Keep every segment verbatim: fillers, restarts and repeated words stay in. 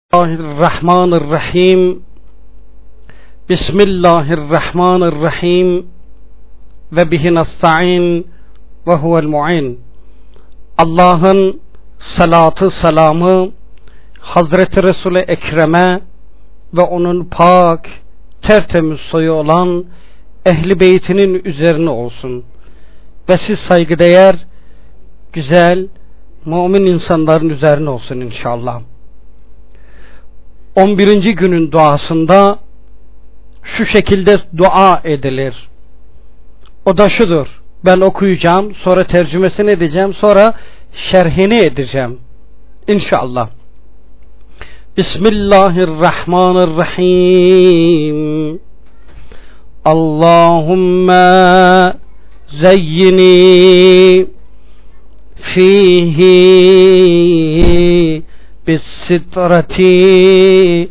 Bismillahirrahmanirrahim. Bismillahirrahmanirrahim. Ve bihi nesta'in ve huvel mu'in. Allah'ın salatı selamı Hazreti Resul-i Ekrem'e ve onun pak, tertemiz soyu olan ehli beytinin üzerine olsun. Ve siz saygıdeğer, güzel, mümin insanların üzerine olsun inşallah. on birinci günün duasında şu şekilde dua edilir. O da şudur. Ben okuyacağım, sonra tercümesini edeceğim, sonra şerhini edeceğim. İnşallah. Bismillahirrahmanirrahim. Allahümme zeyyini fihi bis-sitrati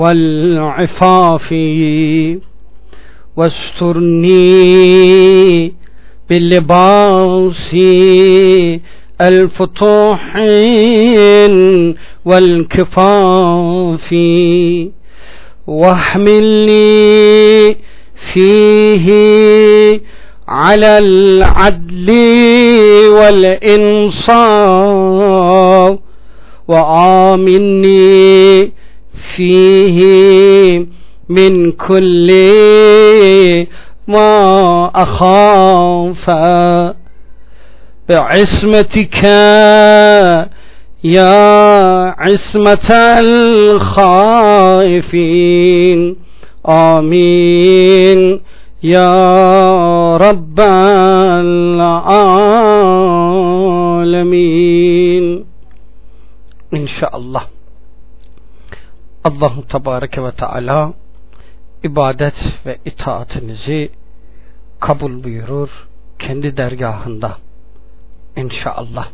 vel-ifafi vesturni bil-libasi el-futuhin vel-kifafi vahmilni fihi alel adli vel-insaf ve aminni fihi min kulli ma akhafa bi'ismetike ya ismetel khaifin. Amin ya Rabbel alemin. İnşallah. Allah-u Tebareke ve Teala ibadet ve itaatinizi kabul buyurur kendi dergahında. İnşallah.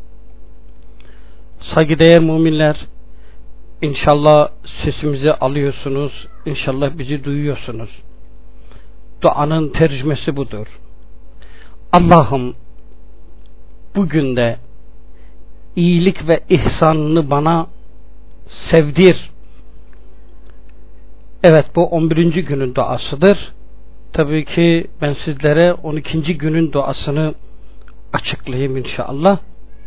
Saygıdeğer müminler, İnşallah sesimizi alıyorsunuz, İnşallah bizi duyuyorsunuz. Duanın tercümesi budur. Allah'ım bugün de iyilik ve ihsanını bana sevdir. Evet, bu on birinci günün duasıdır. Tabii ki ben sizlere on ikinci günün duasını açıklayayım inşallah.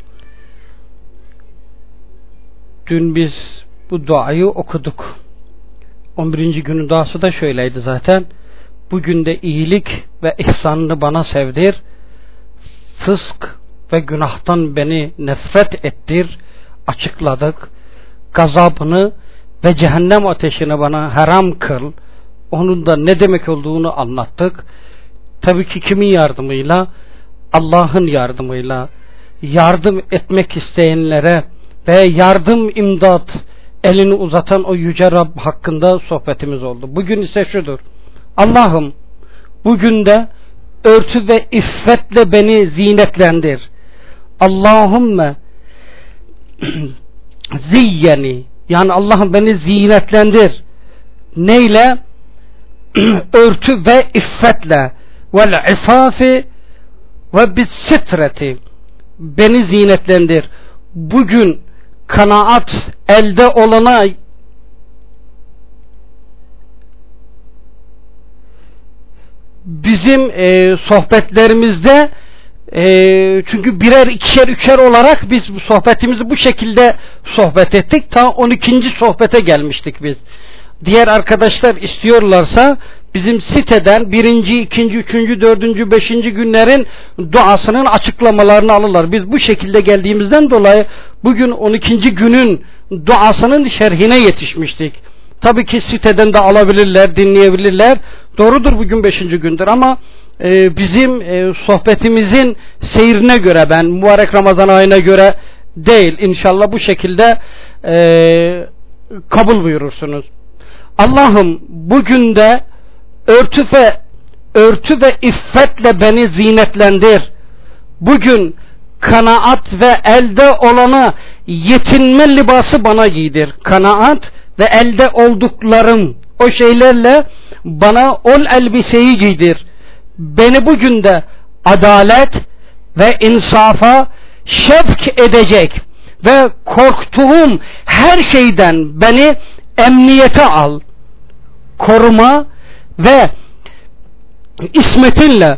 Dün biz bu duayı okuduk. on birinci günün duası da şöyleydi zaten. Bugün de iyilik ve ihsanını bana sevdir. Fısk ve günahtan beni nefret ettir. Açıkladık. Gazabını ve cehennem ateşini bana haram kıl. Onun da ne demek olduğunu anlattık. Tabii ki kimin yardımıyla? Allah'ın yardımıyla. Yardım etmek isteyenlere ve yardım, imdat elini uzatan o yüce Rab hakkında sohbetimiz oldu. Bugün ise şudur. Allah'ım bugün de örtü ve iffetle beni zinetlendir. Allahümme ziyyeni, yani Allah'ım beni zinetlendir. Neyle? Örtü ve iffetle vel ifafi ve bis sitreti, beni zinetlendir. Bugün kanaat elde olana bizim e, sohbetlerimizde e, çünkü birer ikişer üçer olarak biz bu sohbetimizi bu şekilde sohbet ettik. Ta on ikinci sohbete gelmiştik biz. Diğer arkadaşlar istiyorlarsa bizim siteden birinci, ikinci, üçüncü, dördüncü, beşinci günlerin duasının açıklamalarını alırlar. Biz bu şekilde geldiğimizden dolayı bugün on ikinci günün duasının şerhine yetişmiştik. Tabii ki siteden de alabilirler, dinleyebilirler. Doğrudur, bugün beşinci gündür ama e, bizim e, sohbetimizin seyrine göre, ben mübarek Ramazan ayına göre değil. İnşallah bu şekilde e, kabul buyurursunuz. Allah'ım bugün de örtü ve örtü ve iffetle beni zinetlendir. Bugün kanaat ve elde olana yetinme libası bana giydir. Kanaat ve elde olduklarım, o şeylerle bana ol elbiseyi giydir. Beni bugün de adalet ve insafa şevk edecek, ve korktuğum her şeyden beni emniyete al. Koruma ve ismetinle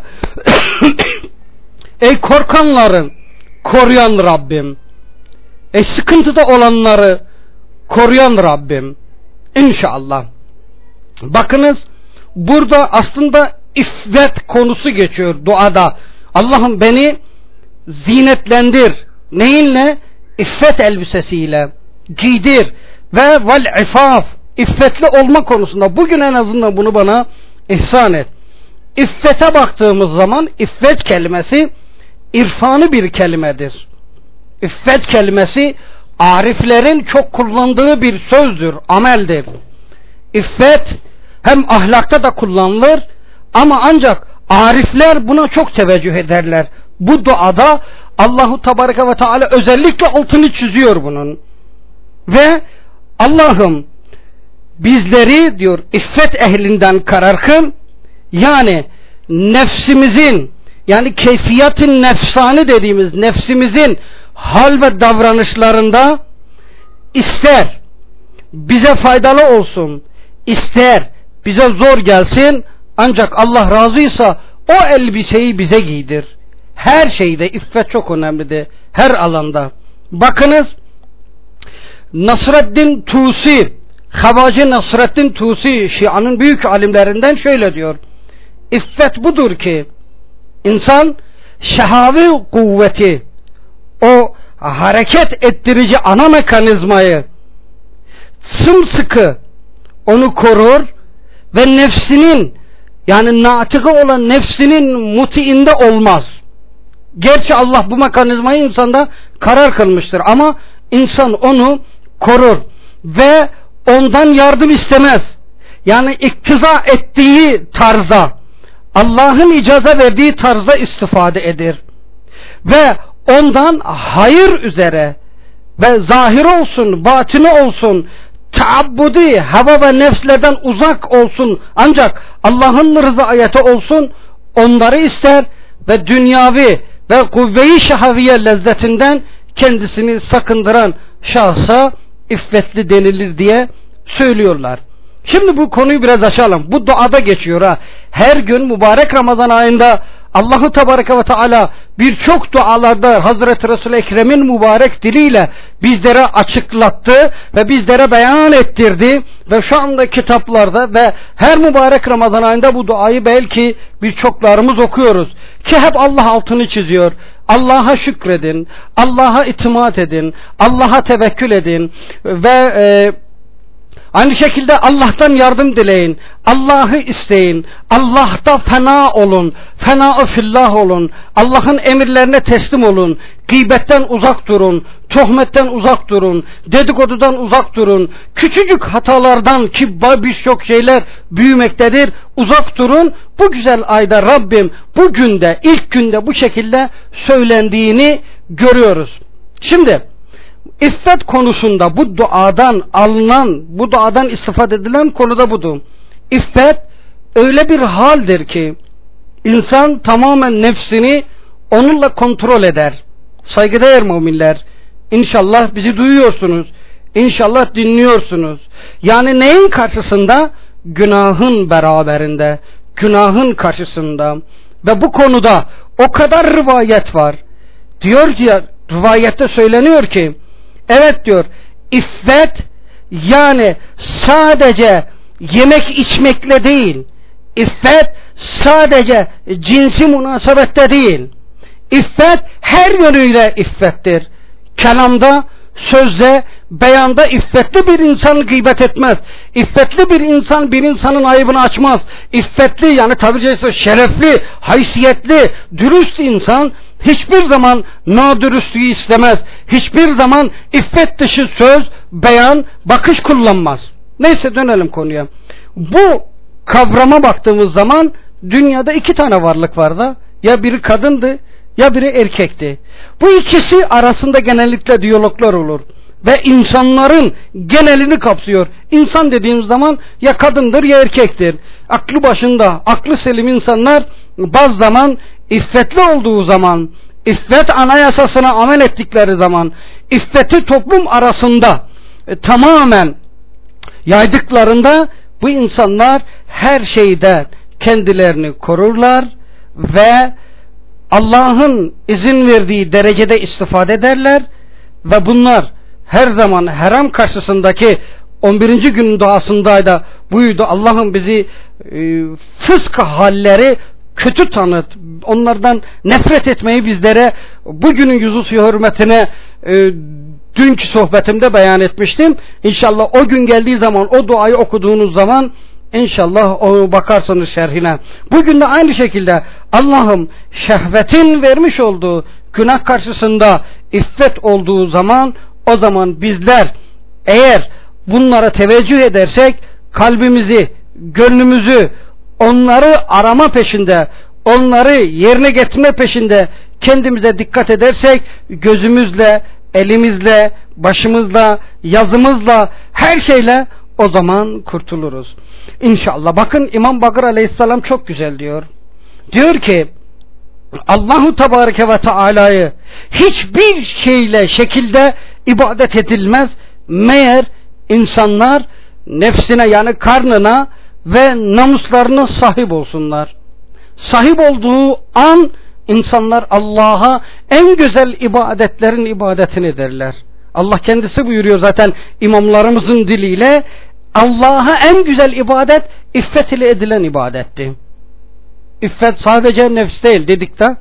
ey korkanları koruyan Rabbim, ey sıkıntıda olanları koruyan Rabbim. İnşallah. Bakınız, burada aslında iffet konusu geçiyor duada. Allah'ım beni zinetlendir. Neyinle? İffet elbisesiyle giydir ve vel ifaf, iffetli olma konusunda bugün en azından bunu bana ihsan et. İffete baktığımız zaman iffet kelimesi irfanı bir kelimedir. İffet kelimesi ariflerin çok kullandığı bir sözdür, ameldir. İffet hem ahlakta da kullanılır ama ancak arifler buna çok teveccüh ederler. Bu duada Allahu Tebareke ve Teala özellikle altını çiziyor bunun. Ve Allah'ım bizleri diyor iffet ehlinden karar kıl. Yani nefsimizin, yani keyfiyetin nefsani dediğimiz nefsimizin hal ve davranışlarında ister bize faydalı olsun, ister bize zor gelsin, ancak Allah razıysa o elbiseyi bize giydir. Her şeyde iffet çok önemlidir. Her alanda. Bakınız, Nasreddin Tusi, Havacı Nasreddin Tusi, Şia'nın büyük alimlerinden şöyle diyor: İffet budur ki insan şehavi kuvveti, o hareket ettirici ana mekanizmayı sımsıkı onu korur ve nefsinin, yani natıkı olan nefsinin mutiinde olmaz. Gerçi Allah bu mekanizmayı insanda karar kılmıştır ama insan onu korur ve ondan yardım istemez. Yani iktiza ettiği tarza, Allah'ın icaza verdiği tarzda istifade eder ve ondan hayır üzere ve zahir olsun, batini olsun, taabbudi, hava ve nefslerden uzak olsun, ancak Allah'ın rızayeti olsun, onları ister ve dünyavi ve kuvve-i şehaviye lezzetinden kendisini sakındıran şahsa iffetli denilir diye söylüyorlar. Şimdi bu konuyu biraz açalım. Bu duada geçiyor ha. Her gün mübarek Ramazan ayında Allahu Tebareke ve Teala birçok dualarda Hazreti Resul-i Ekrem'in mübarek diliyle bizlere açıklattı ve bizlere beyan ettirdi ve şu anda kitaplarda ve her mübarek Ramazan ayında bu duayı belki birçoklarımız okuyoruz ki hep Allah altını çiziyor. Allah'a şükredin, Allah'a itimat edin, Allah'a tevekkül edin ve e, aynı şekilde Allah'tan yardım dileyin, Allah'ı isteyin, Allah'ta fena olun, fena-ı fillah olun, Allah'ın emirlerine teslim olun, gıybetten uzak durun, tuhmetten uzak durun, dedikodudan uzak durun, küçücük hatalardan ki birçok şeyler büyümektedir, uzak durun. Bu güzel ayda Rabbim bu günde, ilk günde bu şekilde söylendiğini görüyoruz. Şimdi İffet konusunda bu duadan alınan, bu duadan istifade edilen konuda budur. İffet öyle bir haldir ki insan tamamen nefsini onunla kontrol eder. Saygıdeğer müminler, İnşallah bizi duyuyorsunuz, İnşallah dinliyorsunuz. Yani neyin karşısında? Günahın beraberinde, günahın karşısında. Ve bu konuda o kadar rivayet var. Diyor ki, rivayette söyleniyor ki, evet diyor, iffet yani sadece yemek içmekle değil, iffet sadece cinsi münasebette değil, iffet her yönüyle iffettir. Kelamda, sözde, beyanda iffetli bir insan gıybet etmez. İffetli bir insan bir insanın ayıbını açmaz. İffetli, yani tabiri caizse şerefli, haysiyetli, dürüst insan hiçbir zaman nadürüstlüğü istemez. Hiçbir zaman iffet dışı söz, beyan, bakış kullanmaz. Neyse, dönelim konuya. Bu kavrama baktığımız zaman dünyada iki tane varlık vardı. Ya biri kadındı, ya biri erkekti. Bu ikisi arasında genellikle diyaloglar olur ve insanların genelini kapsıyor. İnsan dediğimiz zaman ya kadındır ya erkektir. Aklı başında, aklı selim insanlar bazı zaman iffetli olduğu zaman, iffet anayasasına amel ettikleri zaman, iffeti toplum arasında e, tamamen yaydıklarında bu insanlar her şeyden kendilerini korurlar ve Allah'ın izin verdiği derecede istifade ederler ve bunlar her zaman haram karşısındaki on birinci günün duasında buydu, Allah'ım bizi e, fısk halleri kötü tanıt, onlardan nefret etmeyi bizlere bugünün yüzüsü hürmetine e, dünkü sohbetimde beyan etmiştim. İnşallah o gün geldiği zaman, o duayı okuduğunuz zaman İnşallah o bakarsanız şerhine. Bugün de aynı şekilde Allah'ım şehvetin vermiş olduğu günah karşısında iffet olduğu zaman, o zaman bizler eğer bunlara teveccüh edersek, kalbimizi, gönlümüzü onları arama peşinde, onları yerine getirme peşinde kendimize dikkat edersek, gözümüzle, elimizle, başımızla, yazımızla, her şeyle o zaman kurtuluruz. İnşallah. Bakın İmam Bakır Aleyhisselam çok güzel diyor. Diyor ki Allahu Tebareke ve Teala'yı hiçbir şeyle, şekilde ibadet edilmez. Meğer insanlar nefsine, yani karnına ve namuslarına sahip olsunlar. Sahip olduğu an insanlar Allah'a en güzel ibadetlerin ibadetini ederler. Allah kendisi buyuruyor zaten imamlarımızın diliyle, Allah'a en güzel ibadet iffet ile edilen ibadetti. İffet sadece nefs değil dedik de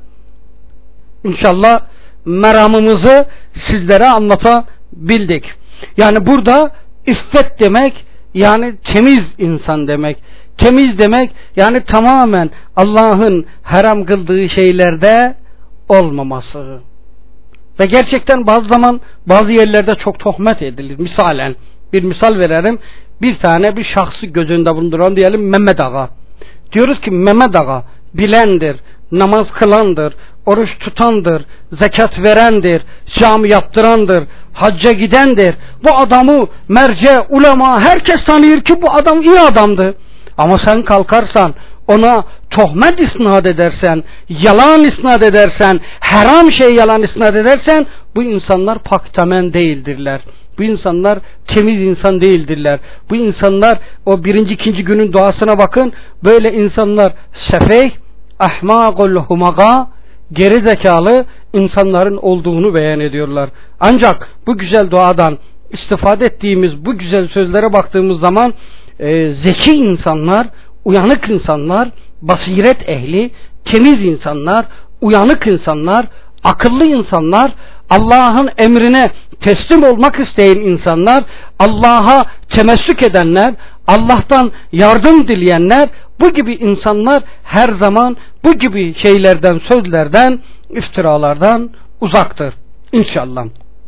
İnşallah meramımızı sizlere anlatabildik. Yani burada iffet demek yani temiz insan demek. Temiz demek yani tamamen Allah'ın haram kıldığı şeylerde olmaması. Ve gerçekten bazı zaman bazı yerlerde çok tohmet edilir. Misalen bir misal verelim. Bir tane bir şahsı gözünde bulunduran diyelim Mehmet Ağa. Diyoruz ki Mehmet Ağa bilendir, namaz kılandır, oruç tutandır, zekat verendir, cami yaptırandır, hacca gidendir. Bu adamı merce, ulema herkes tanıyor ki bu adam iyi adamdı. Ama sen kalkarsan ona tohmet isnat edersen, yalan isnat edersen, haram şey yalan isnat edersen bu insanlar paktamen değildirler. Bu insanlar temiz insan değildirler. Bu insanlar o birinci ikinci günün duasına bakın. Böyle insanlar sefeh, ahmâgul humaga, geri zekalı insanların olduğunu beyan ediyorlar. Ancak bu güzel duadan istifade ettiğimiz bu güzel sözlere baktığımız zaman e, zeki insanlar, uyanık insanlar, basiret ehli, temiz insanlar, uyanık insanlar, akıllı insanlar, Allah'ın emrine teslim olmak isteyen insanlar, Allah'a temessük edenler, Allah'tan yardım dileyenler, bu gibi insanlar her zaman bu gibi şeylerden, sözlerden, iftiralardan uzaktır. İnşallah.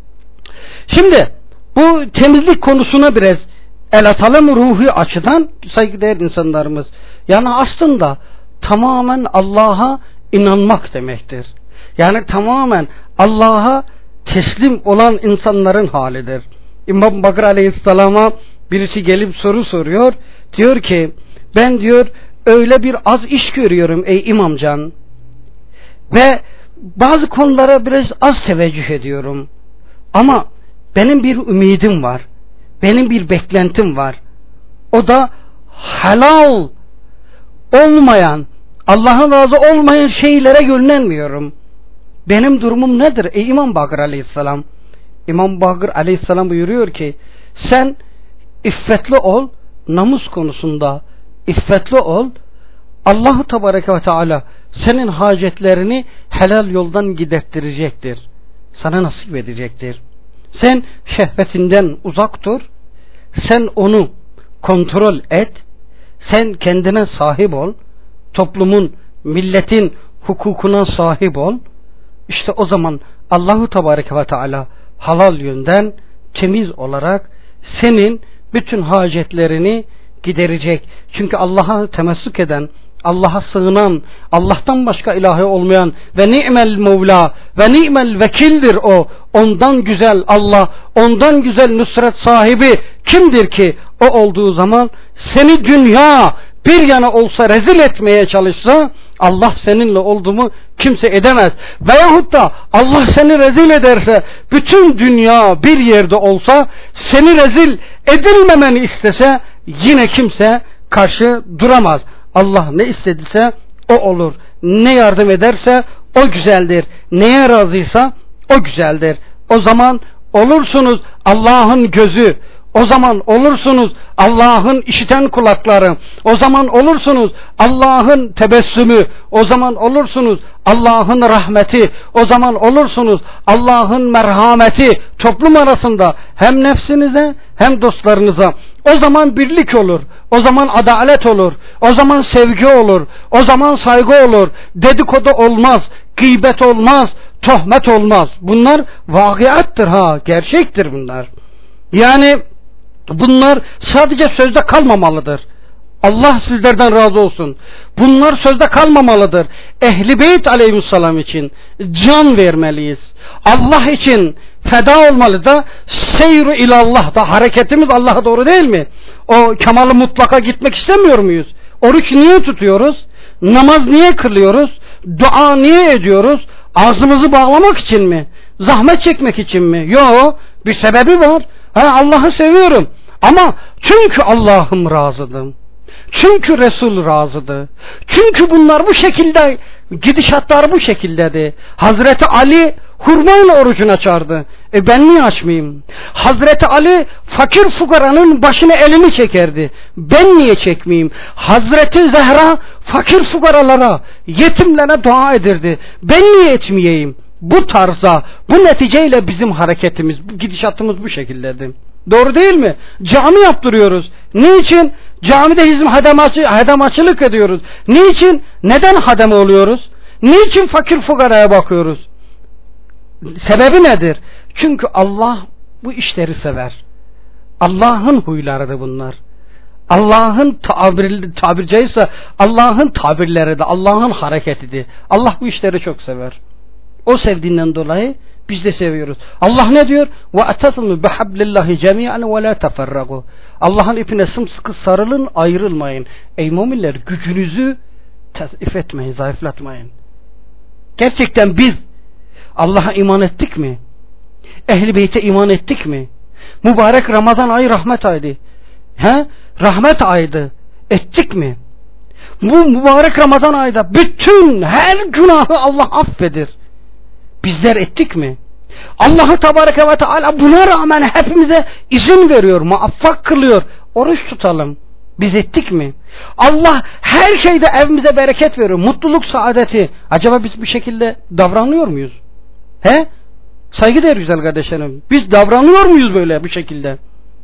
Şimdi bu temizlik konusuna biraz el atalım ruhi açıdan saygıdeğer insanlarımız. Yani aslında tamamen Allah'a inanmak demektir. Yani tamamen Allah'a teslim olan insanların halidir. İmam Bakır Aleyhisselam'a birisi gelip soru soruyor. Diyor ki ben diyor öyle bir az iş görüyorum ey imamcan ve bazı konulara biraz az teveccüh ediyorum. Ama benim bir ümidim var. Benim bir beklentim var. O da halal olmayan, Allah'ın razı olmayan şeylere yönlenmiyorum. Benim durumum nedir ey İmam Bakır Aleyhisselam? İmam Bakır Aleyhisselam buyuruyor ki sen iffetli ol, namus konusunda iffetli ol. Allah-u Tebareke ve Teala senin hacetlerini helal yoldan giderttirecektir. Sana nasip edecektir. Sen şehvetinden uzak dur. Sen onu kontrol et. Sen kendine sahip ol. Toplumun, milletin hukukuna sahip ol. İşte o zaman Allah-u Tebareke ve Teala halal yönden temiz olarak senin bütün hacetlerini giderecek. Çünkü Allah'a temessük eden, Allah'a sığınan, Allah'tan başka ilahi olmayan ve ni'mel Mevla ve ni'mel vekildir o. Ondan güzel Allah, ondan güzel nusret sahibi kimdir ki? O olduğu zaman seni dünya bir yana olsa rezil etmeye çalışsa Allah seninle olduğumu kimse edemez. Veyahut da Allah seni rezil ederse, bütün dünya bir yerde olsa, seni rezil edilmemeni istese, yine kimse karşı duramaz. Allah ne istediyse o olur. Ne yardım ederse o güzeldir. Neye razıysa o güzeldir. O zaman olursunuz Allah'ın gözü. O zaman olursunuz Allah'ın işiten kulakları. O zaman olursunuz Allah'ın tebessümü. O zaman olursunuz Allah'ın rahmeti. O zaman olursunuz Allah'ın merhameti toplum arasında, hem nefsinize hem dostlarınıza. O zaman birlik olur. O zaman adalet olur. O zaman sevgi olur. O zaman saygı olur. Dedikodu olmaz. Gıybet olmaz. Tohmet olmaz. Bunlar vakiattır ha. Gerçektir bunlar. Yani bunlar sadece sözde kalmamalıdır. Allah sizlerden razı olsun. Bunlar sözde kalmamalıdır. Ehl-i Beyt aleyhisselam için can vermeliyiz. Allah için feda olmalı da, seyru ilallah da, hareketimiz Allah'a doğru değil mi? O kemalı mutlaka gitmek istemiyor muyuz? Oruç niye tutuyoruz? Namaz niye kılıyoruz? Dua niye ediyoruz? Ağzımızı bağlamak için mi? Zahmet çekmek için mi? Yok, bir sebebi var. Ha, Allah'ı seviyorum. Ama çünkü Allah'ım razıdım. Çünkü Resul razıdı. Çünkü bunlar bu şekilde, gidişatlar bu şekildeydi. Hazreti Ali hurmayla orucunu açardı. E ben niye açmayayım? Hazreti Ali fakir fukaranın başına elini çekerdi. Ben niye çekmeyeyim? Hazreti Zehra fakir fukaralara, yetimlere dua ederdi. Ben niye etmeyeyim? Bu tarza, bu neticeyle bizim hareketimiz, bu gidişatımız bu şekildeydi. Doğru değil mi? Cami yaptırıyoruz. Niçin? Camide hizmet hademaçı, hademaçılık ediyoruz. Niçin? Neden hademe oluyoruz? Niçin fakir fukaraya bakıyoruz? Sebebi nedir? Çünkü Allah bu işleri sever. Allah'ın huylarıdır bunlar. Allah'ın tabir, tabir caizse Allah'ın tabirleri de, Allah'ın hareketidir. Allah bu işleri çok sever. O sevdiğinden dolayı biz de seviyoruz. Allah ne diyor? وَاَتَصِمُوا بِحَبْلِ اللّٰهِ جَمِيعًا وَلَا تَفَرَّقُوا. Allah'ın ipine sımsıkı sarılın, ayrılmayın. Ey müminler, gücünüzü tezif etmeyin, zayıflatmayın. Gerçekten biz Allah'a iman ettik mi? Ehl-i Beyt'e iman ettik mi? Mübarek Ramazan ayı rahmet aydı. He? Rahmet aydı. Ettik mi? Bu mübarek Ramazan ayda bütün her günahı Allah affedir. Bizler ettik mi? Allah-u Tebareke ve Teala buna rağmen hepimize izin veriyor, muvaffak kılıyor. Oruç tutalım. Biz ettik mi? Allah her şeyde evimize bereket veriyor. Mutluluk, saadeti. Acaba biz bu şekilde davranıyor muyuz? He? Saygıdeğer güzel kardeşlerim. Biz davranıyor muyuz böyle bu şekilde?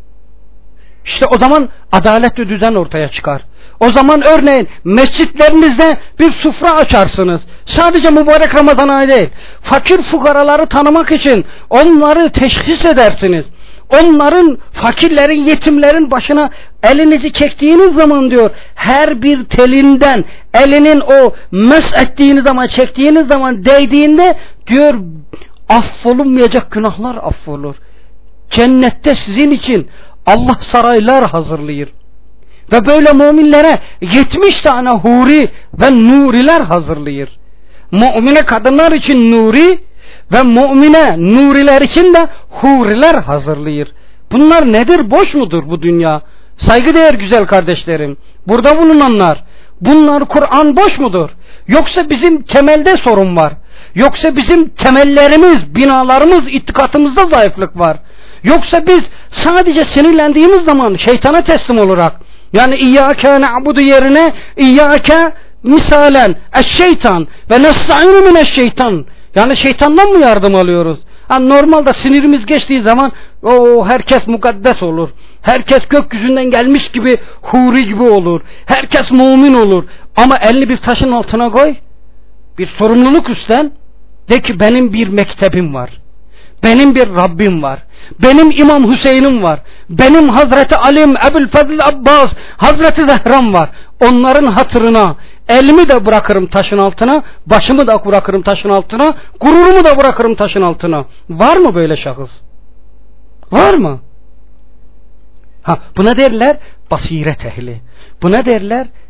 İşte o zaman adaletli düzen ortaya çıkar. O zaman örneğin mescitlerinizde bir sufra açarsınız. Sadece mübarek Ramazan ayı değil. Fakir fukaraları tanımak için onları teşhis edersiniz. Onların, fakirlerin, yetimlerin başına elinizi çektiğiniz zaman diyor, her bir telinden elinin o mes ettiğiniz zaman, çektiğiniz zaman değdiğinde diyor, affolunmayacak günahlar affolur. Cennette sizin için Allah saraylar hazırlıyor. Ve böyle müminlere yetmiş tane huri ve nuriler hazırlıyor. Mümine kadınlar için nuri ve mümine nuriler için de huriler hazırlıyor. Bunlar nedir? Boş mudur bu dünya? Saygıdeğer güzel kardeşlerim, burada bulunanlar, bunlar Kur'an boş mudur? Yoksa bizim temelde sorun var? Yoksa bizim temellerimiz, binalarımız, itikatımızda zayıflık var? Yoksa biz sadece sinirlendiğimiz zaman şeytana teslim olarak, yani İyyâke na'budu yerine İyyâke misalen eşşeytan ve nesta'inu mineşşeytan, yani şeytandan mı yardım alıyoruz? Yani normalde sinirimiz geçtiği zaman o herkes mukaddes olur. Herkes gökyüzünden gelmiş gibi huri gibi olur. Herkes mümin olur. Ama elini bir taşın altına koy. Bir sorumluluk üstlen. De ki benim bir mektebim var. Benim bir Rabbim var. Benim İmam Hüseyin'im var. Benim Hazreti Alim, Ebu'l-Fazl Abbas, Hazreti Zehram var. Onların hatırına elimi de bırakırım taşın altına, başımı da bırakırım taşın altına, gururumu da bırakırım taşın altına. Var mı böyle şahıs? Var mı? Ha, buna derler basiret ehli. Buna derler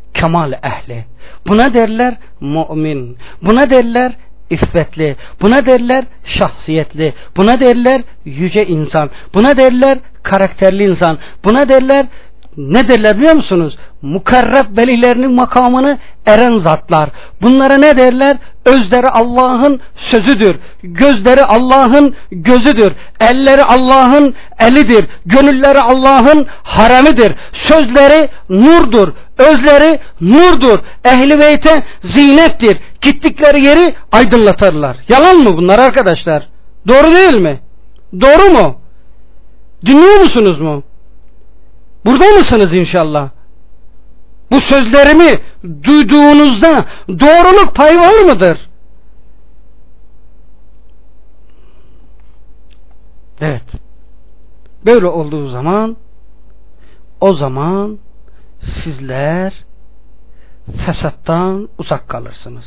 kemal ehli. Buna derler mümin. Buna derler iffetli. Buna derler şahsiyetli. Buna derler yüce insan. Buna derler karakterli insan. Buna derler, ne derler biliyor musunuz? Mukarreb velilerinin makamını eren zatlar. Bunlara ne derler? Özleri Allah'ın sözüdür. Gözleri Allah'ın gözüdür. Elleri Allah'ın elidir. Gönülleri Allah'ın haremidir. Sözleri nurdur. Özleri nurdur. Ehl-i beyte zinettir. Gittikleri yeri aydınlatırlar. Yalan mı bunlar arkadaşlar? Doğru değil mi? Doğru mu? Dinliyor musunuz mu? Burada mısınız inşallah? Bu sözlerimi duyduğunuzda doğruluk payı var mıdır? Evet. Böyle olduğu zaman, o zaman sizler fesattan uzak kalırsınız.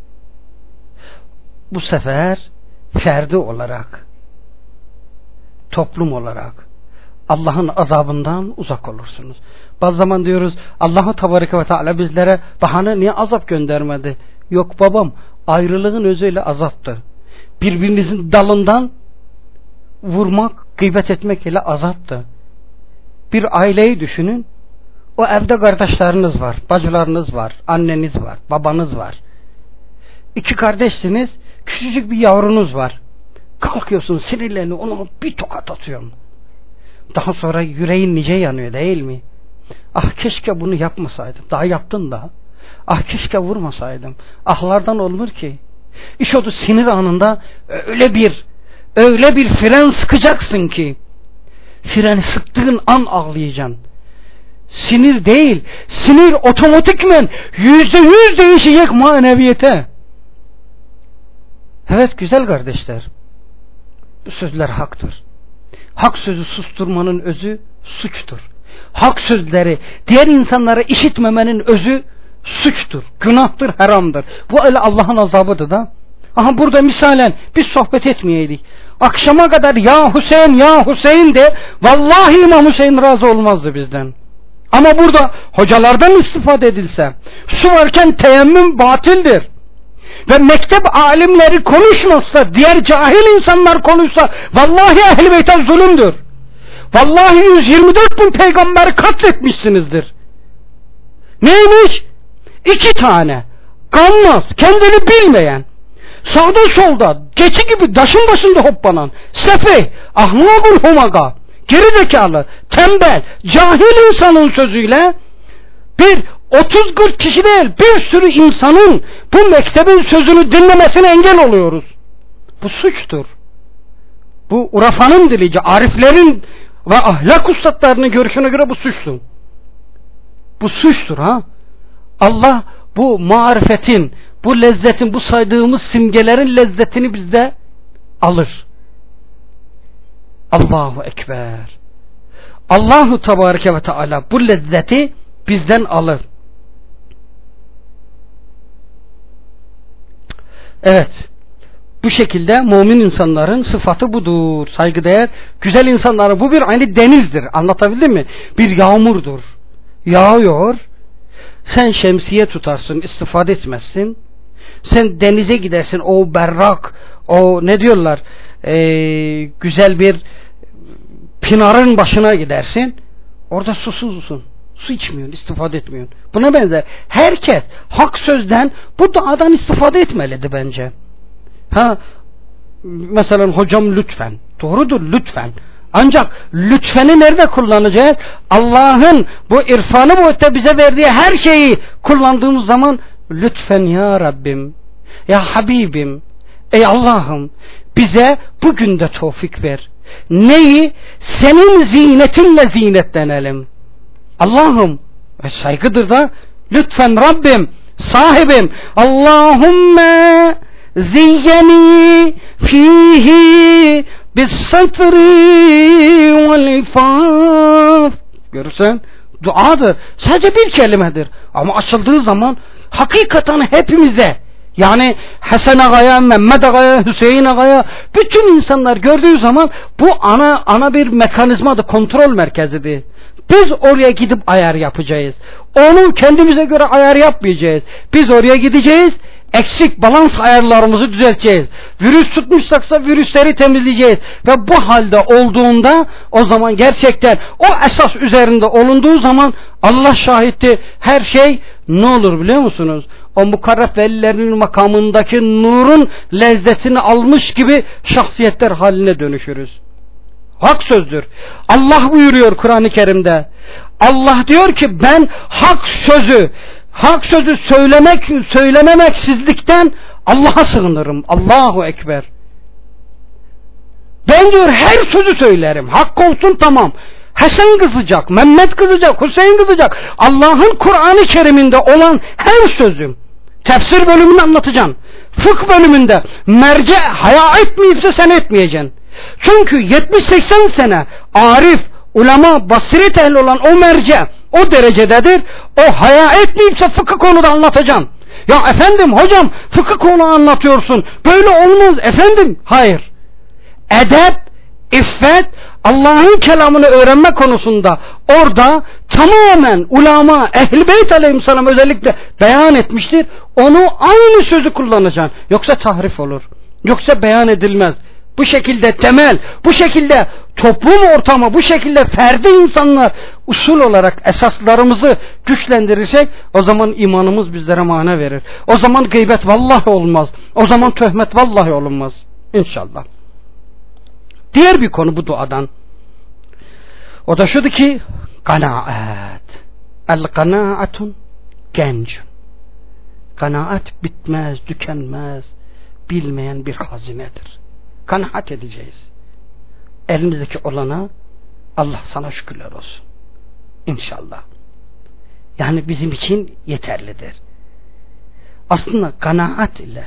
Bu sefer ferdi olarak, toplum olarak Allah'ın azabından uzak olursunuz. Bazı zaman diyoruz Allah-u Tebareke ve Teala bizlere bahane niye azap göndermedi? Yok babam, ayrılığın özüyle azaptı. Birbirinizin dalından vurmak, gıybet etmek ile azaptı. Bir aileyi düşünün. O evde kardeşleriniz var, bacılarınız var, anneniz var, babanız var. İki kardeşsiniz, küçücük bir yavrunuz var. Kalkıyorsun sinirlerini ona bir tokat atıyorsun. Daha sonra yüreğin nice yanıyor değil mi? Ah keşke bunu yapmasaydım. Daha yaptın da. Ah keşke vurmasaydım. Ahlardan olmur ki. İş oldu sinir anında öyle bir öyle bir fren sıkacaksın ki freni sıktığın an ağlayacaksın. Sinir değil. Sinir otomatikmen yüzde yüz değişecek maneviyete. Evet güzel kardeşler. Bu sözler haktır. Hak sözü susturmanın özü suçtur. Hak sözleri diğer insanlara işitmemenin özü suçtur, günahtır, haramdır. Bu öyle Allah'ın azabıdır da. Aha burada misalen biz sohbet etmeyeydik. Akşama kadar ya Hüseyin ya Hüseyin de vallahi İmam Hüseyin razı olmazdı bizden. Ama burada hocalardan istifade edilse, su varken teyemmüm batildir. Ve mektep alimleri konuşmazsa, diğer cahil insanlar konuşsa, vallahi Ehl-i Beyt'e zulümdür. Vallahi yüz yirmi dört bin peygamberi katletmişsinizdir. Neymiş? İki tane. Gammaz, kendini bilmeyen, sağda solda, geçi gibi taşın başında hoplanan, sefeh, ahmakul humaga, gerizekalı, tembel, cahil insanın sözüyle bir otuz kırk kişi değil, bir sürü insanın bu mektebin sözünü dinlemesine engel oluyoruz. Bu suçtur. Bu urafanın dilici, ariflerin ve ahlak ustalarının görüşüne göre bu suçtur. Bu suçtur ha. Allah bu marifetin, bu lezzetin, bu saydığımız simgelerin lezzetini bizde alır. Allahu Ekber. Allahu Tebareke ve Teala bu lezzeti bizden alır. Evet. Bu şekilde mümin insanların sıfatı budur. Saygıdeğer, güzel insanların bu bir aynı denizdir. Anlatabildim mi? Bir yağmurdur. Yağıyor. Sen şemsiye tutarsın, istifade etmezsin. Sen denize gidersin, o berrak, o ne diyorlar, ee, güzel bir pınarın başına gidersin. Orada susuzsun. Su içmiyorsun, istifade etmiyorsun. Buna benzer. Herkes hak sözden, bu dağdan istifade etmelidir bence. Ha, mesela hocam lütfen. Doğrudur lütfen. Ancak lütfeni nerede kullanacağız? Allah'ın bu irfanı boyutta bize verdiği her şeyi kullandığımız zaman lütfen ya Rabbim, ya Habibim, ey Allah'ım bize bugün de tevfik ver. Neyi? Senin zinetinle zinetlenelim. Allah'ım, ve saygıdır da lütfen Rabbim, sahibim, Allahümme ziyyeni fihi bis satri vel ifaf. Görürsen duadır. Sadece bir kelimedir. Ama açıldığı zaman hakikaten hepimize, yani Hasan Ağa'ya, Mehmet Ağa'ya, Hüseyin Ağa'ya, bütün insanlar gördüğü zaman bu ana ana bir mekanizmadır, kontrol merkezidir. Biz oraya gidip ayar yapacağız. Onu kendimize göre ayar yapmayacağız. Biz oraya gideceğiz. Eksik balans ayarlarımızı düzelteceğiz. Virüs tutmuşsaksa virüsleri temizleyeceğiz. Ve bu halde olduğunda o zaman gerçekten o esas üzerinde olunduğu zaman Allah şahittir, her şey ne olur biliyor musunuz? O mukarref velilerin makamındaki nurun lezzetini almış gibi şahsiyetler haline dönüşürüz. Hak sözdür. Allah buyuruyor Kur'an-ı Kerim'de. Allah diyor ki ben hak sözü hak sözü söylemek söylememeksizlikten Allah'a sığınırım. Allahu Ekber. Ben diyor her sözü söylerim. Hak olsun tamam. Hasan kızacak, Mehmet kızacak, Hüseyin kızacak. Allah'ın Kur'an-ı Kerim'inde olan her sözüm. Tefsir bölümünü anlatacaksın. Fıkh bölümünde merce haya etmeyipse sen etmeyeceksin. Çünkü yetmiş seksen sene arif, ulema, basiret ehli olan o merce o derecededir. O haya etmeyipse fıkıh konuda anlatacaksın. Ya efendim hocam fıkıh konu anlatıyorsun. Böyle olmaz efendim. Hayır. Edep, iffet, Allah'ın kelamını öğrenme konusunda orada tamamen ulema, Ehl-i Beyt aleyhisselam özellikle beyan etmiştir. Onu aynı sözü kullanacaksın. Yoksa tahrif olur. Yoksa beyan edilmez. Bu şekilde temel, bu şekilde toplum ortamı, bu şekilde ferdi insanlar usul olarak esaslarımızı güçlendirirsek o zaman imanımız bizlere mana verir. O zaman gıybet vallahi olmaz. O zaman töhmet vallahi olunmaz. İnşallah. Diğer bir konu bu duadan. O da şudur ki kanaat. El kanaatun gencun. Kanaat bitmez, tükenmez, bilmeyen bir hazinedir. Kanaat edeceğiz. Elimizdeki olana Allah sana şükürler olsun. İnşallah. Yani bizim için yeterlidir. Aslında kanaat ile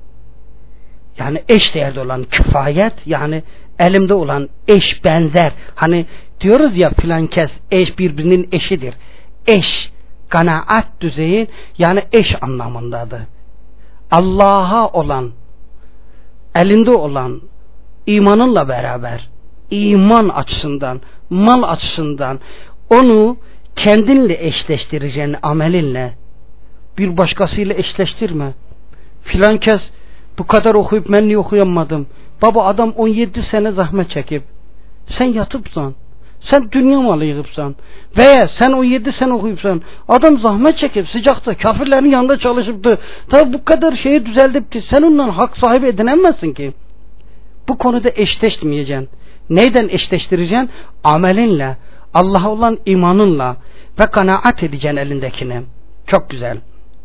yani eş değerde olan kifayet, yani elimde olan eş benzer. Hani diyoruz ya filan kes eş birbirinin eşidir. Eş, kanaat düzeyi yani eş anlamındadır. Allah'a olan, elinde olan imanınla beraber, iman açısından, mal açısından onu kendinle eşleştireceğin amelinle, bir başkasıyla eşleştirme. Filan kes bu kadar okuyup ben niye okuyamadım? Baba adam on yedi sene zahmet çekip sen yatıpsan, sen dünya malı yığıpsan veya sen on yedi sene okuyupsan, adam zahmet çekip sıcakta kafirlerin yanında çalışıptı. Tabi bu kadar şeyi düzeltipti. Sen ondan hak sahibi edinemezsin ki. Bu konuda eşleşmeyeceksin. Neyden eşleştireceksin? Amelinle, Allah'a olan imanınla ve kanaat edeceksin elindekini. Çok güzel.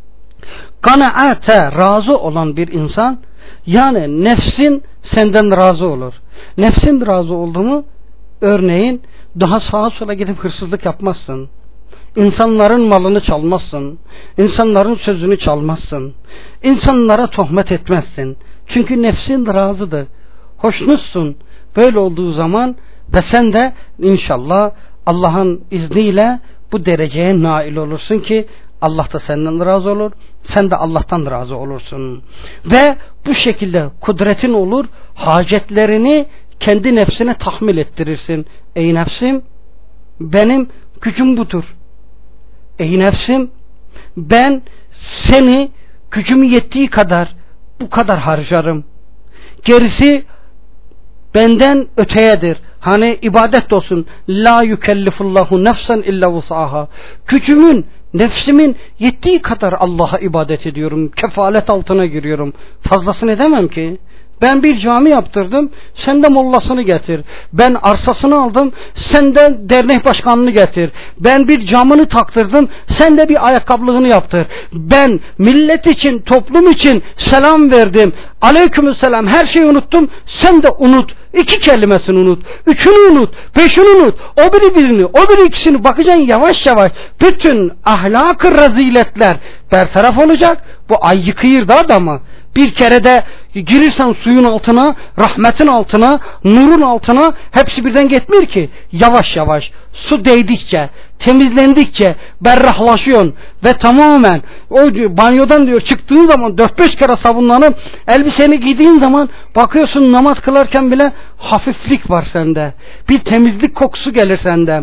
Kanaate razı olan bir insan, yani nefsin senden razı olur. Nefsin razı oldu mu, örneğin daha sağa sola gidip hırsızlık yapmazsın. İnsanların malını çalmazsın. İnsanların sözünü çalmazsın. İnsanlara tohmet etmezsin. Çünkü nefsin razıdır. Hoşnutsun. Böyle olduğu zaman ve sen de inşallah Allah'ın izniyle bu dereceye nail olursun ki Allah da senden razı olur, sen de Allah'tan razı olursun. Ve bu şekilde kudretin olur, hacetlerini kendi nefsine tahmil ettirirsin. Ey nefsim, benim gücüm budur. Ey nefsim, ben seni gücüm yettiği kadar bu kadar harcarım. Gerisi benden öteyedir. Hani ibadet olsun. La yükellifullahu nefsen illa vus'aha. Gücümün, nefsimin yettiği kadar Allah'a ibadet ediyorum. Kefalet altına giriyorum. Fazlasını edemem ki. Ben bir cami yaptırdım, sen de mollasını getir. Ben arsasını aldım, sen de dernek başkanını getir. Ben bir camını taktırdım, sen de bir ayakkabılığını yaptır. Ben millet için, toplum için selam verdim. Aleykümselam, her şeyi unuttum, sen de unut. İki kelimesini unut, üçünü unut, beşini unut, o biri birini, o biri ikisini, bakacaksın yavaş yavaş bütün ahlak-ı reziletler bertaraf olacak. Bu ay yıkayır da adamı. Bir kere de girirsen suyun altına, rahmetin altına, nurun altına, hepsi birden gitmiyor ki. Yavaş yavaş su değdikçe, temizlendikçe berrahlaşıyorsun ve tamamen o banyodan diyor çıktığın zaman dört beş kere sabunlanıp elbiseni giydiğin zaman bakıyorsun namaz kılarken bile hafiflik var sende. Bir temizlik kokusu gelir sende.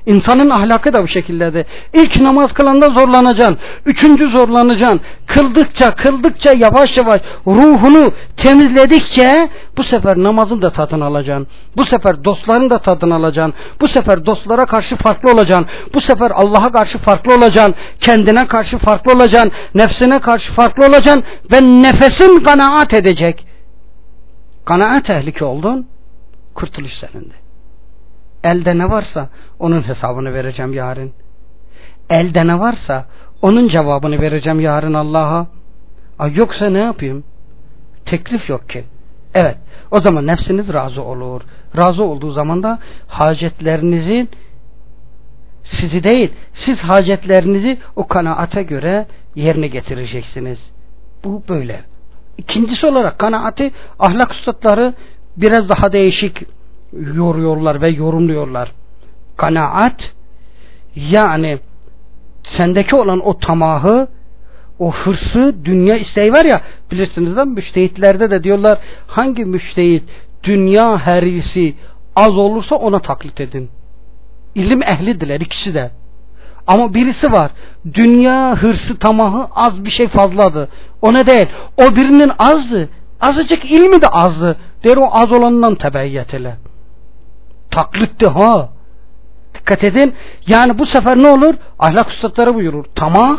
İnsanın ahlakı da bu şekildedir. İlk namaz kılanda zorlanacaksın. Üçüncü zorlanacaksın. Kıldıkça kıldıkça yavaş yavaş ruhunu temizledikçe bu sefer namazın da tadını alacaksın. Bu sefer dostların da tadını alacaksın. Bu sefer dostlara karşı farklı olacaksın. Bu sefer Allah'a karşı farklı olacaksın. Kendine karşı farklı olacaksın. Nefsine karşı farklı olacaksın. Ve nefesin kanaat edecek. Kanaat ehli oldun. Kurtuluş senindi. Elde ne varsa onun hesabını vereceğim yarın. Elde ne varsa onun cevabını vereceğim yarın Allah'a. Yoksa ne yapayım? Teklif yok ki. Evet. O zaman nefsiniz razı olur. Razı olduğu zaman da hacetlerinizi sizi değil, siz hacetlerinizi o kanaate göre yerine getireceksiniz. Bu böyle. İkincisi olarak kanaati ahlak üstadları biraz daha değişik yoruyorlar ve yorumluyorlar. Kanaat yani sendeki olan o tamahı, o hırsı, dünya isteği var ya, bilirsiniz değil mi? Müştehitlerde de diyorlar, hangi müştehit dünya herisi az olursa ona taklit edin. İlim ehlidiler ikisi de. Ama birisi var, dünya hırsı, tamahı az bir şey fazladı. O ne değil. O birinin azdı. Azıcık ilmi de azdı. Der o az olanından tebeyyet ile. Taklitti ha. Dikkat edin. Yani bu sefer ne olur? Ahlak üstadları buyurur. Tamah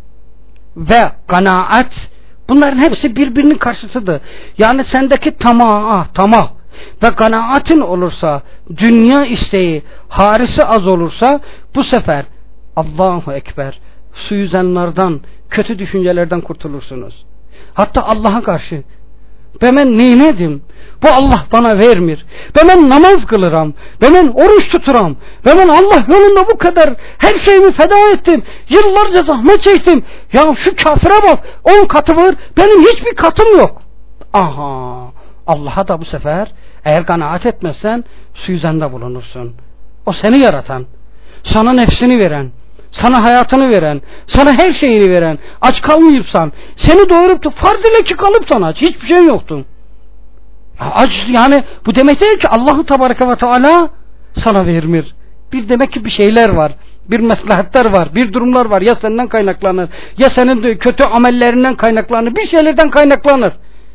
ve kanaat, bunların hepsi birbirinin karşısıdır. Yani sendeki tamah, tamah ve kanaatin olursa, dünya isteği, harisi az olursa, bu sefer Allahu Ekber, suizanlardan, kötü düşüncelerden kurtulursunuz. Hatta Allah'a karşı, ben nimetim, bu Allah bana vermir, ben namaz kılırım, ben oruç tuturam, ben Allah yolunda bu kadar her şeyimi feda ettim, yıllarca zahmet çektim, ya şu kafire bak, on katı var, benim hiçbir katım yok. Aha, Allah'a da bu sefer eğer kanaat etmezsen suizanda bulunursun. O seni yaratan, sana nefsini veren, sana hayatını veren, sana her şeyini veren, aç kalmayıpsan, seni doyurup da farz ile ki kalıpsan aç, hiçbir şey yoktu. Aç yani bu demek değil ki Allah-u Tebareke ve Teala sana vermir. Bir demek ki bir şeyler var, bir maslahatlar var, bir durumlar var, ya senden kaynaklanır, ya senin kötü amellerinden kaynaklanır, bir şeylerden kaynaklanır.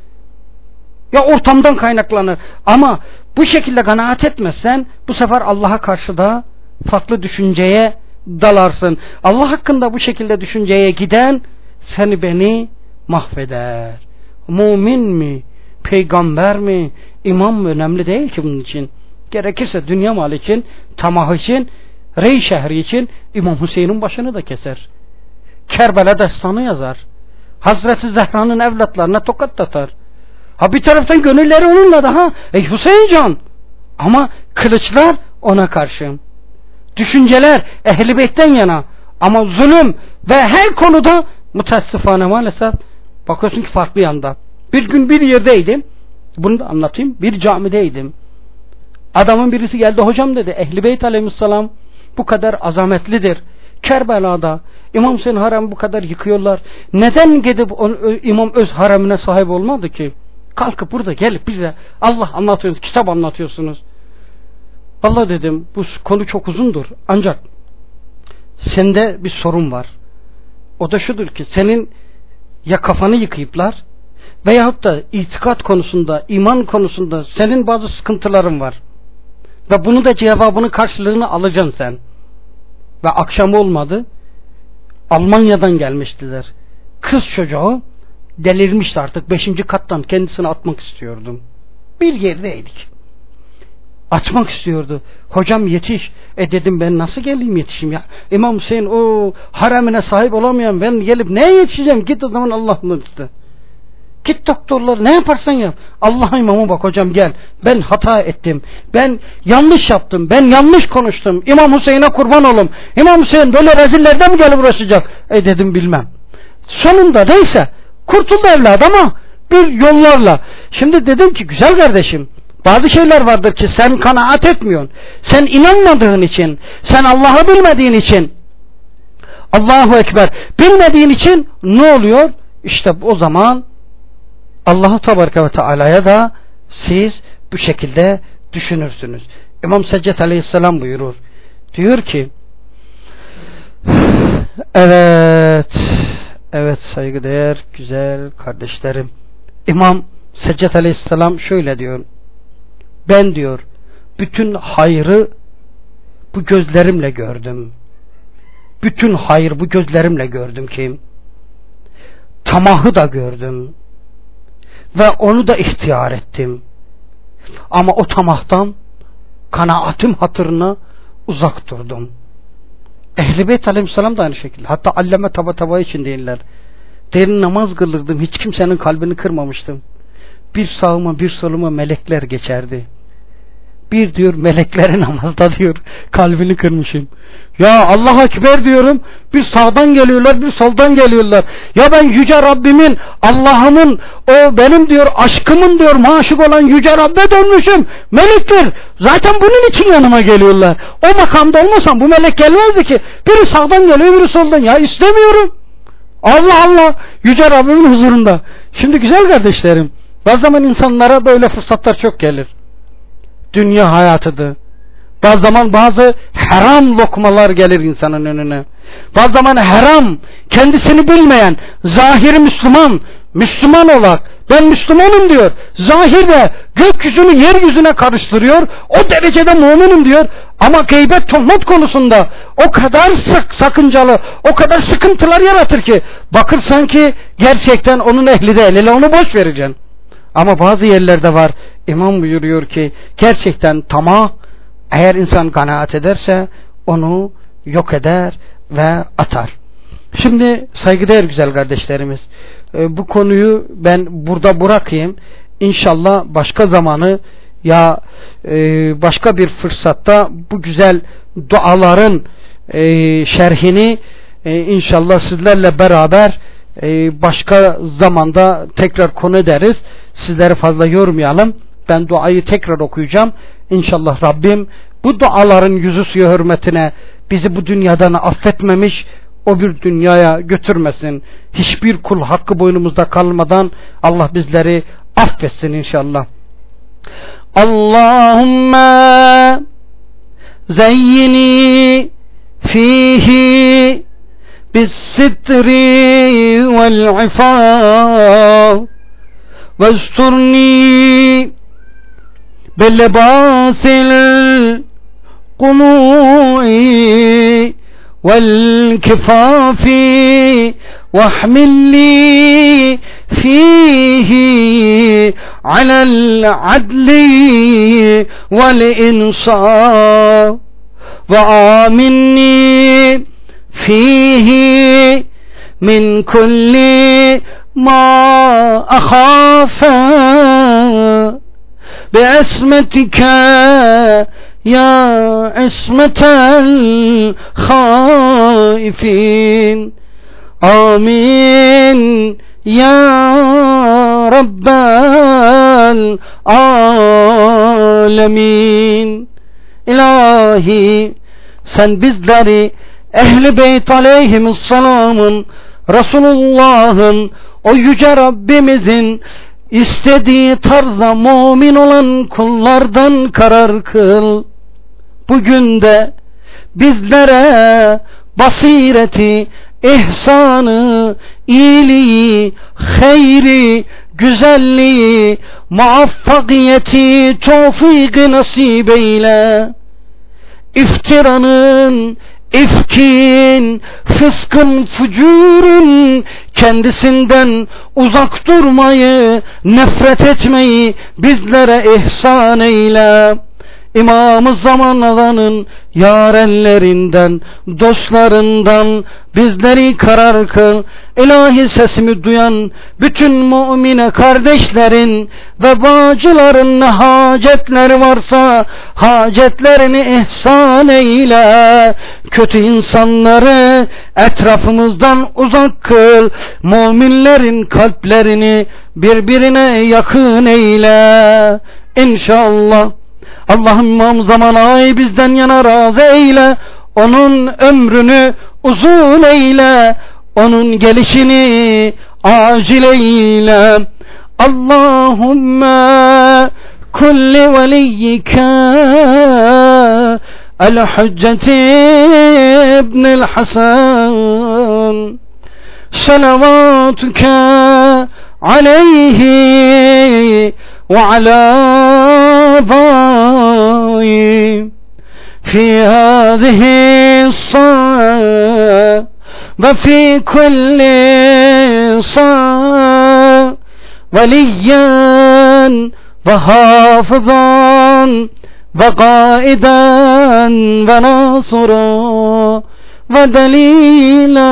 Ya ortamdan kaynaklanır. Ama bu şekilde kanaat etmezsen bu sefer Allah'a karşı da farklı düşünceye dalarsın. Allah hakkında bu şekilde düşünceye giden seni beni mahveder. Mümin mi? Peygamber mi? İmam mı? Önemli değil ki bunun için. Gerekirse dünya malı için, tamah için, rey şehri için İmam Hüseyin'in başını da keser. Kerbela destanı yazar. Hazreti Zehra'nın evlatlarına tokat atar. Ha bir taraftan gönülleri onunla da ha. Ey Hüseyin can. Ama kılıçlar ona karşı. Düşünceler Ehl-i Beyt'ten yana. Ama zulüm ve her konuda müteessifane maalesef bakıyorsun ki farklı yanda. Bir gün bir yerdeydim. Bunu da anlatayım. Bir camideydim. Adamın birisi geldi, hocam dedi, Ehl-i Beyt aleyhisselam bu kadar azametlidir. Kerbela'da İmam Hüseyin harem bu kadar yıkıyorlar. Neden gidip on, İmam öz haremine sahip olmadı ki? Kalkıp burada gelip bize Allah anlatıyorsunuz, kitap anlatıyorsunuz. Vallahi dedim bu konu çok uzundur. Ancak sende bir sorun var. O da şudur ki senin ya kafanı yıkayıplar veyahut da itikat konusunda, iman konusunda senin bazı sıkıntıların var. Ve bunu da cevabını, karşılığını alacaksın sen. Ve akşam olmadı. Almanya'dan gelmiştiler. Kız çocuğu delirmişti artık. Beşinci kattan kendisini atmak istiyordum. Bir yerdeydik. Atmak istiyordu. Hocam yetiş. E dedim ben nasıl geleyim yetişeyim ya. İmam Hüseyin o haremine sahip olamayan ben gelip neye yetişeceğim? Git o zaman Allah'ın üstü. Git doktorlar ne yaparsan yap. Allah'a imamı bak hocam gel. Ben hata ettim. Ben yanlış yaptım. Ben yanlış konuştum. İmam Hüseyin'e kurban olum. İmam Hüseyin böyle rezillerden mi gelip uğraşacak? E dedim bilmem. Sonunda neyse kurtuldu evladı ama bir yollarla. Şimdi dedim ki güzel kardeşim, bazı şeyler vardır ki sen kanaat etmiyorsun. Sen inanmadığın için, sen Allah'ı bilmediğin için, Allahu Ekber, bilmediğin için ne oluyor? İşte o zaman Allah-u Tebareke ve Teala'ya da siz bu şekilde düşünürsünüz. İmam Seccet Aleyhisselam buyurur. Diyor ki evet evet saygıdeğer güzel kardeşlerim, İmam Seccad Aleyhisselam şöyle diyor: ben diyor bütün hayrı bu gözlerimle gördüm. Bütün hayır bu gözlerimle gördüm ki tamahı da gördüm ve onu da ihtiyar ettim. Ama o tamahtan kanaatim hatırına uzak durdum. Ehl-i Beyt Aleyhisselam da aynı şekilde. Hatta Allame Tabatabai için değiller. Derin namaz kılırdım. Hiç kimsenin kalbini kırmamıştım. Bir sağıma bir soluma melekler geçerdi. Bir diyor melekleri namazda diyor kalbini kırmışım. Ya Allah Ekber diyorum. Bir sağdan geliyorlar, bir soldan geliyorlar. Ya ben yüce Rabbimin, Allah'ımın, o benim diyor aşkımın diyor maşık olan yüce Rabbe dönmüşüm. Melekler zaten bunun için yanıma geliyorlar. O makamda olmasam bu melek gelmezdi ki. Biri sağdan geliyor, biri soldan. Ya istemiyorum. Allah Allah, yüce Rabbimin huzurunda. Şimdi güzel kardeşlerim, bazı zaman insanlara böyle fırsatlar çok gelir. Dünya hayatıdır. Bazı zaman bazı haram lokmalar gelir insanın önüne. Bazı zaman haram, kendisini bilmeyen, zahiri Müslüman, Müslüman olarak ben Müslümanım diyor. Zahirde gökyüzünü yeryüzüne karıştırıyor. O derecede müminim diyor. Ama gıybet tuhmet konusunda o kadar sak sakıncalı, o kadar sıkıntılar yaratır ki bakır sanki gerçekten onun ehli değil. Hele onu boş vereceksin. Ama bazı yerlerde var. İmam buyuruyor ki gerçekten tamah, eğer insan kanaat ederse onu yok eder ve atar. Şimdi saygıdeğer güzel kardeşlerimiz, bu konuyu ben burada bırakayım. İnşallah başka zamanı ya başka bir fırsatta bu güzel duaların şerhini inşallah sizlerle beraber başka zamanda tekrar konu ederiz. Sizleri fazla yormayalım. Ben duayı tekrar okuyacağım. İnşallah Rabbim bu duaların yüzü suyu hürmetine bizi bu dünyadan affetmemiş, o bir dünyaya götürmesin. Hiçbir kul hakkı boynumuzda kalmadan Allah bizleri affetsin inşallah. Allahümme zeyyini fihi bis-sitri vel-ifaf vesturni bel-libasil qumu'i vel-kifafi واحملني فيه على العدل والإنصاف وآمني فيه من كل ما أخاف بعصمتك يا عصمة الخائفين آمين يا رب العالمين. İlahi sen bizleri Ehl-i Beyt aleyhisselamın, Resulullah'ın, o yüce Rabbimizin istediği tarzda mümin olan kullardan karar kıl. Bugün de bizlere basireti, ihsanı, iyiliği, hayri, güzelliği, muvaffakiyeti, tevfik nasip eyle. İftiranın, ifkin, fıskın, fücurun kendisinden uzak durmayı, nefret etmeyi bizlere ihsan eyle. İmam-ı Zaman'ın yarenlerinden, dostlarından bizleri karar kıl. İlahi sesimi duyan bütün mümine kardeşlerin ve bacıların hacetleri varsa hacetlerini ihsan eyle. Kötü insanları etrafımızdan uzak kıl. Müminlerin kalplerini birbirine yakın eyle. İnşallah Allah'ım İmam Zaman'ı bizden yana razı eyle. Onun ömrünü uzun eyle. Onun gelişini acil eyle. Allahümme kulli veliyyike الحجة ابن الحسن صلواتك عليه وعلى آبائه في هذه الصلاة وفي كل صلاة وليا وحافظا وقائدا وناصرا ودليلا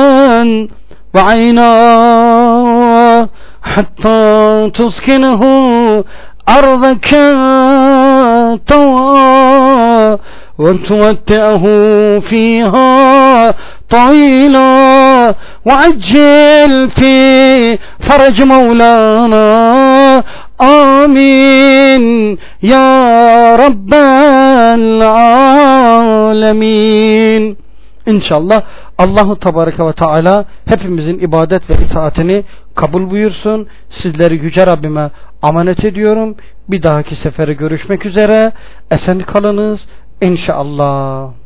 وعينا حتى تسكنه أرضك طوعا وتمتعه فيها طويلا وعجل في فرج مولانا آمين يا رب العالمين. İnşallah Allahu Tebareke ve Teala hepimizin ibadet ve itaatini kabul buyursun. Sizleri Yüce Rabbime emanet ediyorum. Bir dahaki sefere görüşmek üzere. Esen kalınız inşallah.